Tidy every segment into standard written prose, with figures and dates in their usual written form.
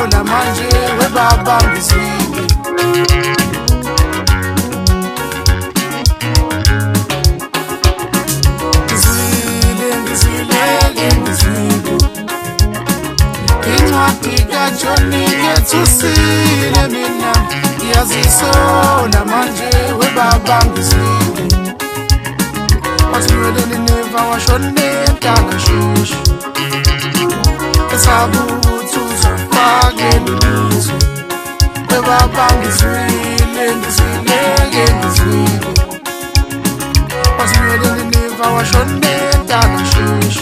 ngiyazisola manje webaba ngizwile incwadi kaJoni ngethusile mina ngiyazisola manje webaba ngizwile Wasiweleni neva washone mdala shishi Esabuthi uzofake lulizwe webaba ngizwile ngizwile Wasiweleni neva washone mdala shishi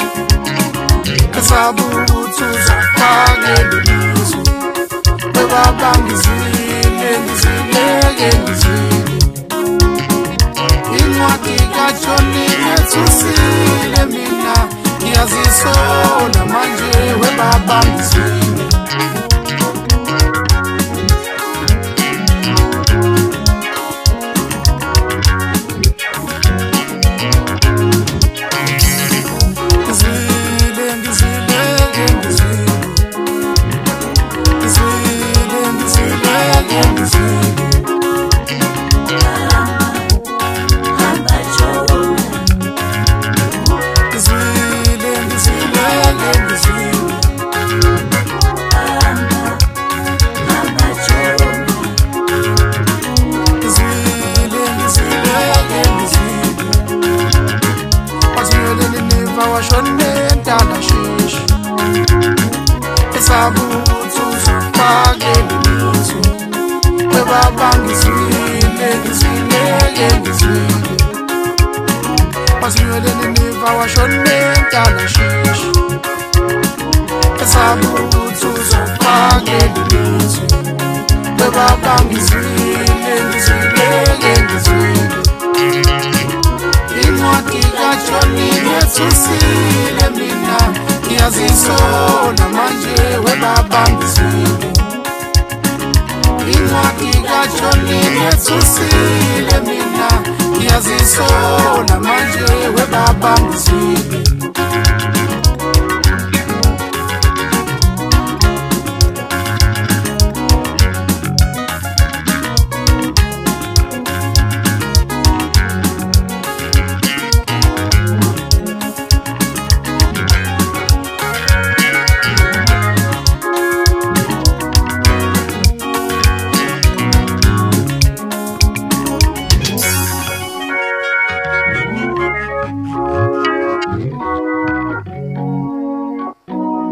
Esabuthi uzofake lulizwe webaba ngizwile incwadi kaJoni ngethusile mina ngiyazisola manje webaba ngizwile washone mdala shishi Esabuthi uzofake lulizwe webaba ngizwile Wasiweleni neva washone mdala shishi Esabuthi uzofake lulizwe webaba ngizwile incwadi kaJoni ngethusile mina ngiyazisola manje webaba ngizwile incwadi kaJoni ngethusile mina ngiyazisola manje webaba ngizwile